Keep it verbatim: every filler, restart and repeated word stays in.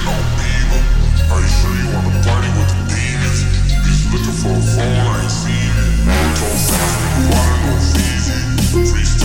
on Bieber. Are you sure you wanna party with the demons? Bitch looking for a phone, I ain't seen it. Told fast, nigga, water, no Fiji. Freestyle.